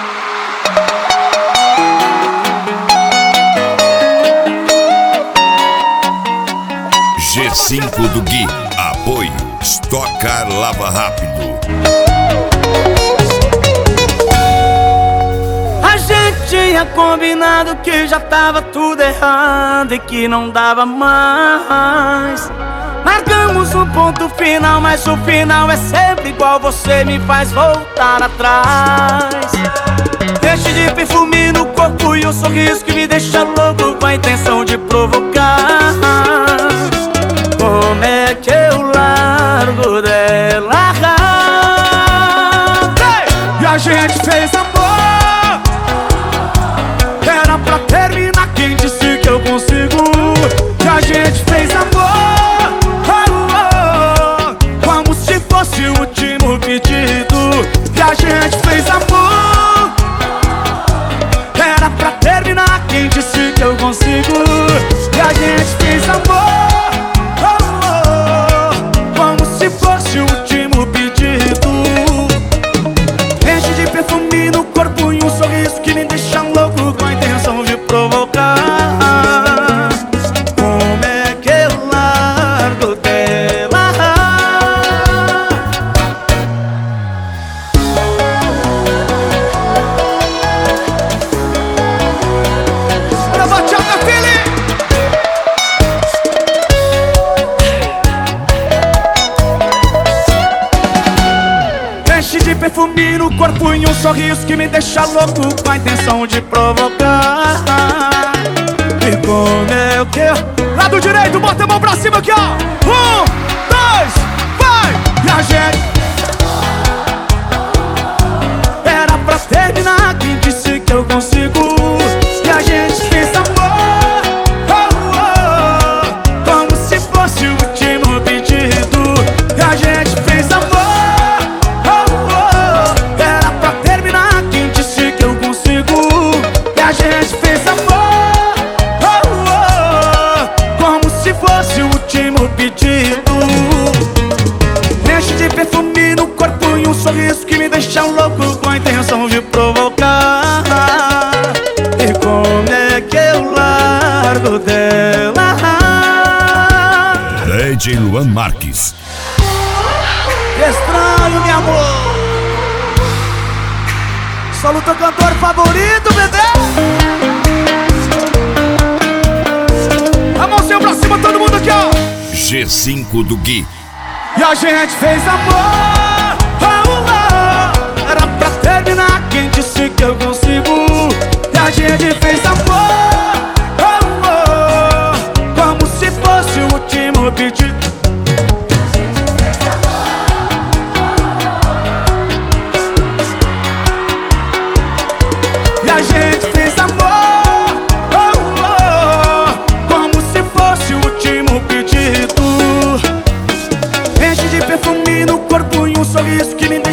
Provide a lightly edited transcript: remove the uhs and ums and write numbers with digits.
G5 do Gui. Apoio Stock Car Lava Rápido. A gente tinha combinado que já tava tudo errado e que não dava mais. Marcamos um ponto final, mas o final é sempre igual. Você me faz voltar atrás. Enche de perfume no corpo e um sorriso que me deixa louco, com a intenção de provocar. Como é que eu largo dela? E a gente fez amor, era pra terminar, quem disse que eu consigo? E a gente fez amor, como se fosse o último pedido. E a gente fez amor, era pra terminar, quem disse que eu consigo? E a gente fez amor, como se fosse o último pedido. Enche de perfume no corpo e um sorriso que me deixa louco, com a intenção de provocar. Como é que eu largo dela? Bora, bachata, filho! Enche de perfume no corpo e um sorriso que me deixa louco, com a intenção de provocar. E como é que eu... Lado direito, bota a mão pra cima aqui, ó. 1, 2, vai! E a gente... Era pra terminar, quem disse que eu consigo? E a gente fez amor, como se fosse o último pedido. E a gente fez amor, era pra terminar, quem disse que eu consigo? E a gente fez amor, como se fosse o último pedido. Enche de perfume no corpo e um sorriso que me deixa louco, com a intenção de provocar. E como é que eu largo dela? DJ Luan Marques. Estranho, meu amor. Solo teu cantor favorito, bebê. A mãozinha pra cima, todo mundo aqui, ó. G5 do Gui. E a gente fez amor, era pra terminar, quem disse que eu consigo? E a gente fez amor, como se fosse o último pedido. E a gente fez amor, como se fosse o último pedido. Enche de perfume no corpo e um sorriso que me deixa